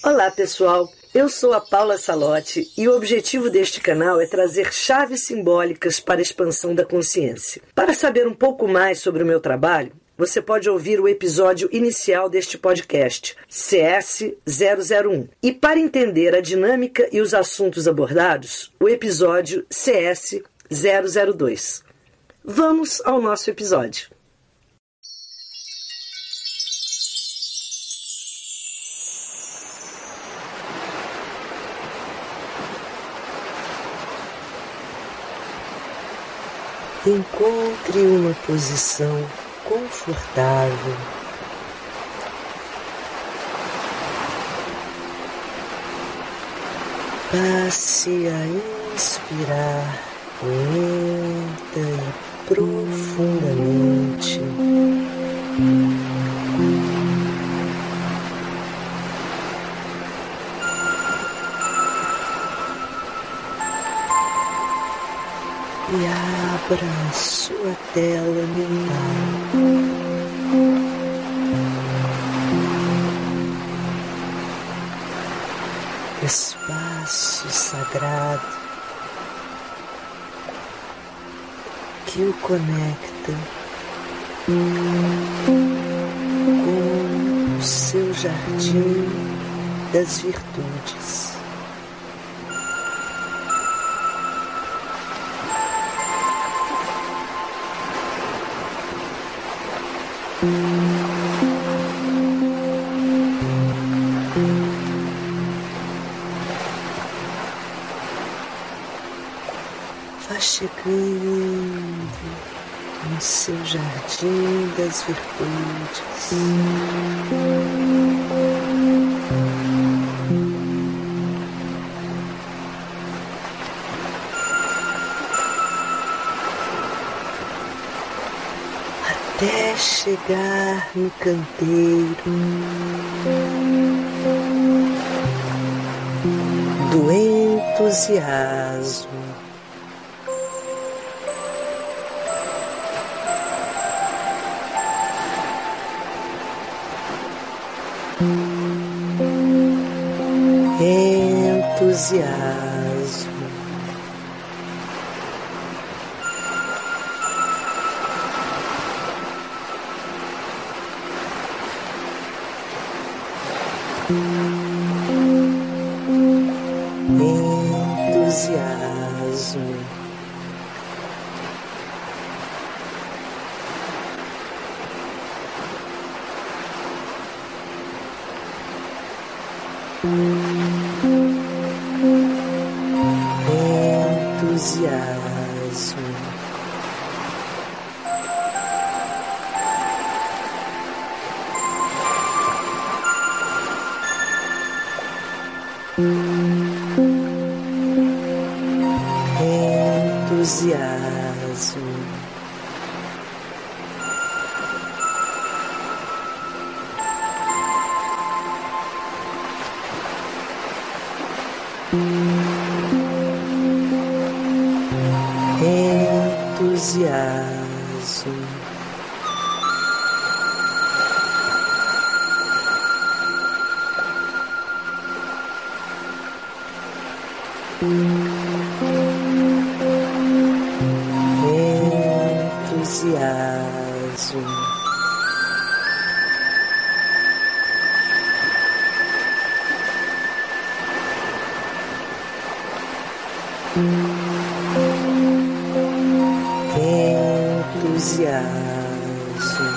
Olá pessoal, eu sou a Paula Salotti e o objetivo deste canal é trazer chaves simbólicas para a expansão da consciência. Para saber um pouco mais sobre o meu trabalho, você pode ouvir o episódio inicial deste podcast, CS001. E para entender a dinâmica e os assuntos abordados, o episódio CS002. Vamos ao nosso episódio. Encontre uma posição confortável. Passe a inspirar lenta e profundamente. E abra a sua tela mental. Espaço sagrado que o conecta com o seu jardim das virtudes. Vá chegando no seu jardim das virtudes. Até chegar no canteiro do entusiasmo. Entusiasmo. Entusiasmo. Entusiasmo. Entusiasmo. Entusiasmo. Entusiasmo. Entusiasmo.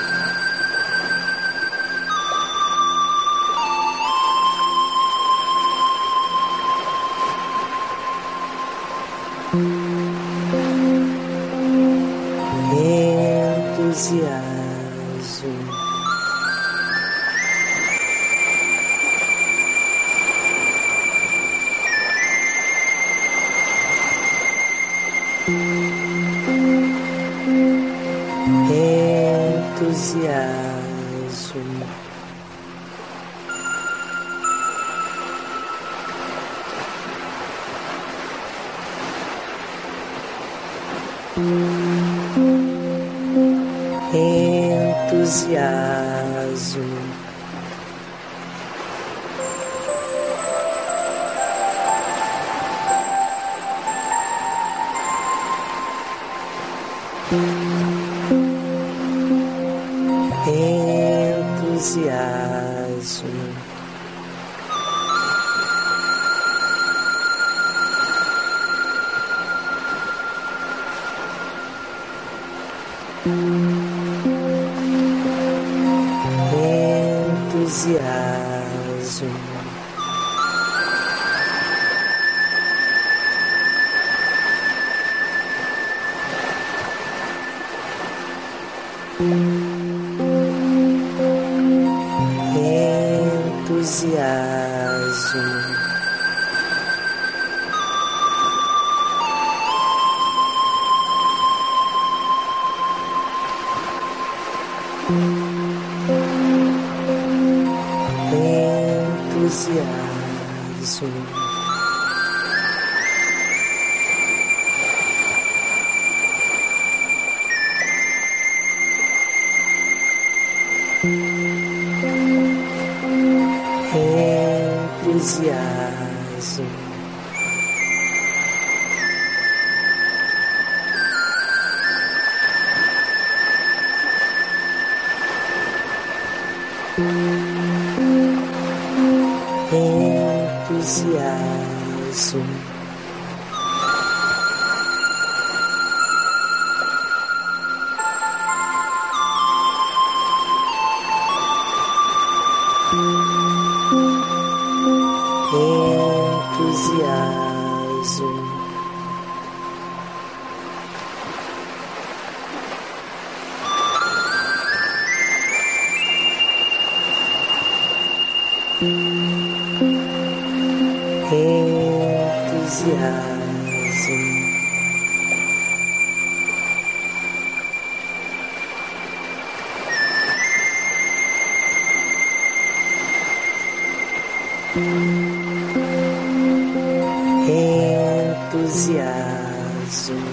Entusiasmo. Entusiasmo. Entusiasmo. entusiasmo, entusiasmo, entusiasmo, entusiasmo, entusiasmo, entusiasmo, entusiasmo, entusiasmo, entusiasmo,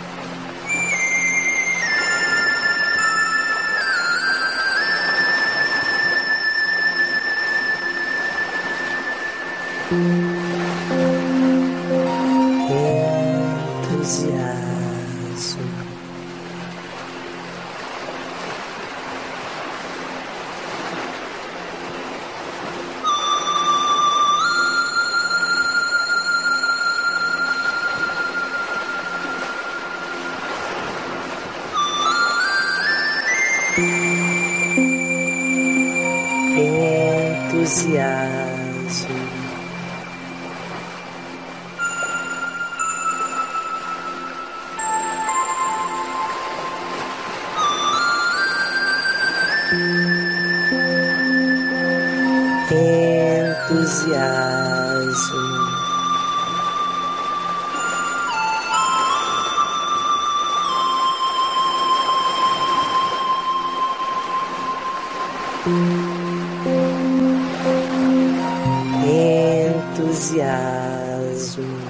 entusiasmo, entusiasmo, entusiasmo, entusiasmo,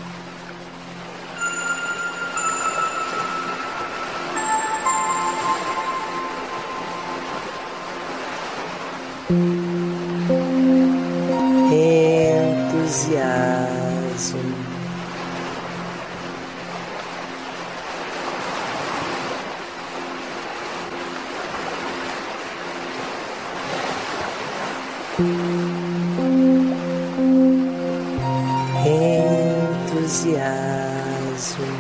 entusiasmo, entusiasmo,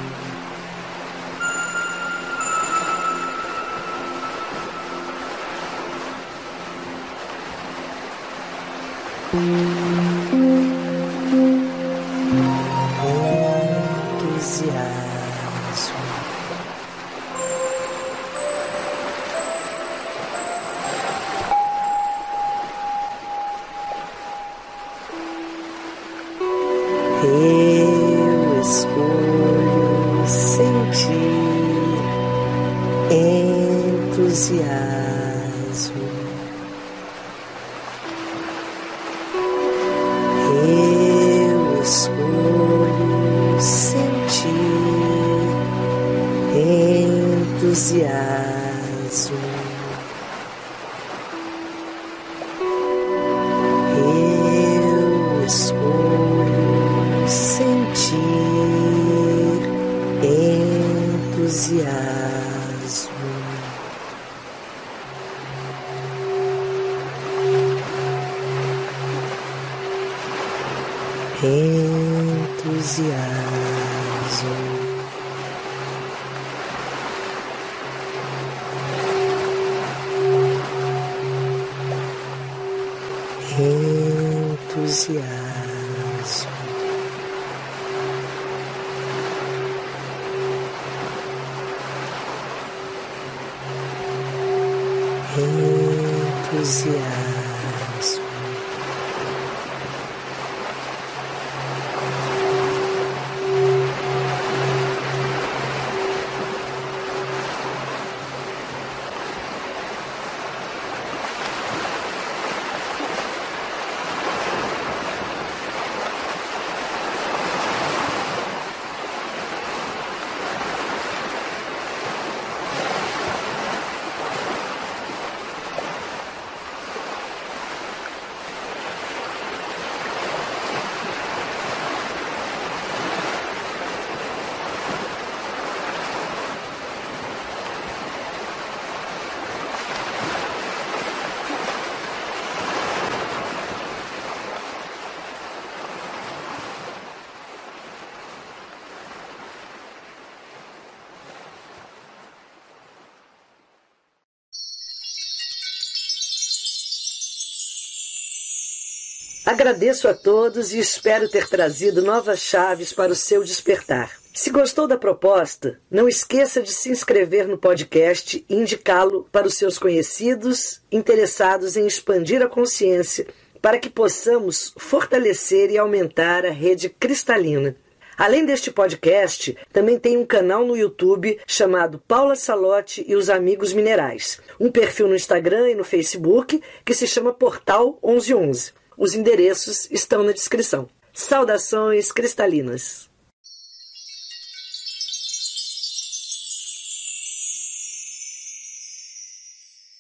entusiasmo, eu escolho sentir entusiasmo. Eu escolho sentir entusiasmo. Eu escolho sentir entusiasmo. Entusiasmo. Entusiasmo. Entusiasmo. Agradeço a todos e espero ter trazido novas chaves para o seu despertar. Se gostou da proposta, não esqueça de se inscrever no podcast e indicá-lo para os seus conhecidos interessados em expandir a consciência, para que possamos fortalecer e aumentar a rede cristalina. Além deste podcast, também tem um canal no YouTube chamado Paula Salotti e os Amigos Minerais, um perfil no Instagram e no Facebook que se chama Portal 1111. Os endereços estão na descrição. Saudações cristalinas!